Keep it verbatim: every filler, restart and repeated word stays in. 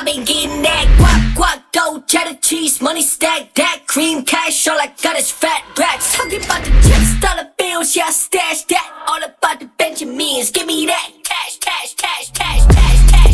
I been getting that guac, guac, dough, cheddar cheese, money stack, that cream cash, all I got is fat racks. Talking about the chips, dollar bills, yeah, I stash that. All about the Benjamins, give me that cash, cash, cash, cash, cash, cash.